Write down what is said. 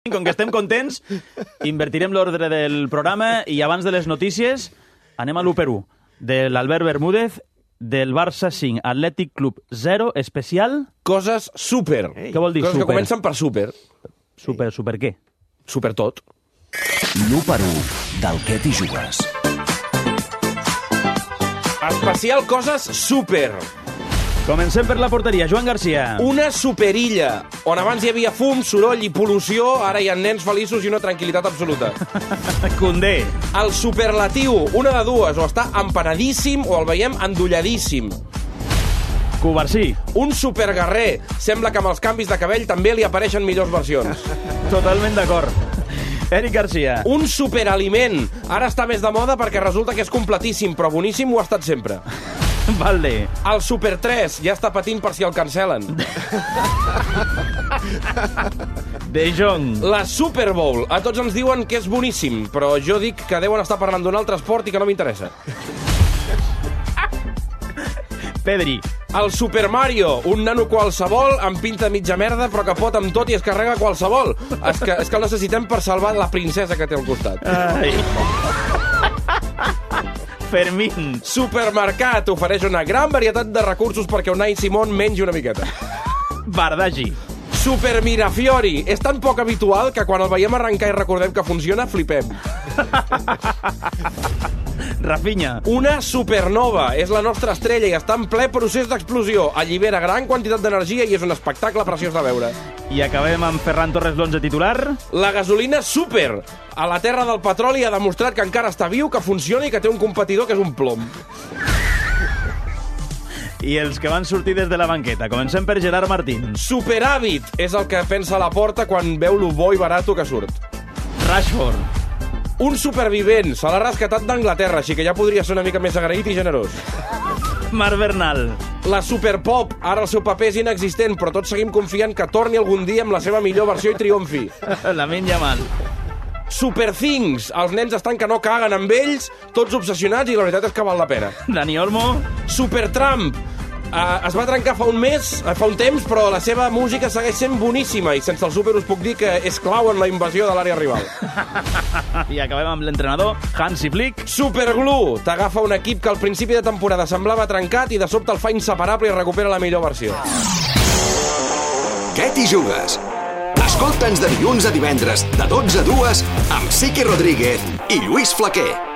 Com que estem contents, invertirem l'ordre del programa i abans de les notícies anem a l'1-1 de l'Albert Bermúdez del Barça 5, Atlètic Club 0, especial... Coses super. Què vol dir Coses super? que comencen per super. Super què? Super tot. L'1-1 del Què t'hi jugues. Especial coses super. Comencem per la porteria. Joan Garcia. Una superilla, on abans hi havia fum, soroll i pol·lució, ara hi ha nens feliços i una tranquil·litat absoluta. Condé. El superlatiu, una de dues, o està empanadíssim o el veiem endolladíssim. Covarsí. Un superguerrer, sembla que amb els canvis de cabell també li apareixen millors versions. Totalment d'acord. Eric Garcia. Un superaliment, ara està més de moda perquè resulta que és completíssim, però boníssim ho ha estat sempre. Valde. El Super 3 ja està patint per si el cancel·len. De Jong. La Super Bowl. A tots ens diuen que és boníssim, però jo dic que deuen estar parlant d'un altre esport i que no m'interessa. Pedri. El Super Mario, un nano qualsevol amb pinta de mitja merda però que pot amb tot i es carrega qualsevol. És que el necessitem per salvar la princesa que té al costat. Ai. Fermín. Supermercat ofereix una gran varietat de recursos perquè Unai Simón mengi una miqueta. Bardagi. Super Mirafiori. És tan poc habitual que quan el veiem arrencar i recordem que funciona, flipem. Rafinha. Una supernova. És la nostra estrella i està en ple procés d'explosió. Allibera gran quantitat d'energia i és un espectacle preciós de veure. I acabem amb Ferran Torres, l'11 titular. La gasolina super. A la terra del petroli ha demostrat que encara està viu, que funciona i que té un competidor que és un plom. I els que van sortir des de la banqueta. Comencem per Gerard Martín. Superàvit és el que pensa a la porta quan veu lo bo i barato que surt. Rashford. Un supervivent. Se l'ha rescatat d'Anglaterra, així que ja podria ser una mica més agraït i generós. Marc Bernal. La Superpop. Ara el seu paper és inexistent, però tots seguim confiant que torni algun dia amb la seva millor versió i triomfi. Lamine Yamal. Superthings. Els nens estan que no caguen amb ells, tots obsessionats, i la veritat és que val la pena. Dani Olmo. Supertramp. Es va trencar fa un temps, però la seva música segueix sent boníssima i sense el super us puc dir que és clau en la invasió de l'àrea rival. I acabem amb l'entrenador Hansi Flick. Superglue. T'agafa un equip que al principi de temporada semblava trencat i de sobte el fa inseparable i recupera la millor versió. Què t'hi jugues? Escolta'ns de dilluns a divendres, de 12 a 2, amb Siqui Rodríguez i Lluís Flaquer.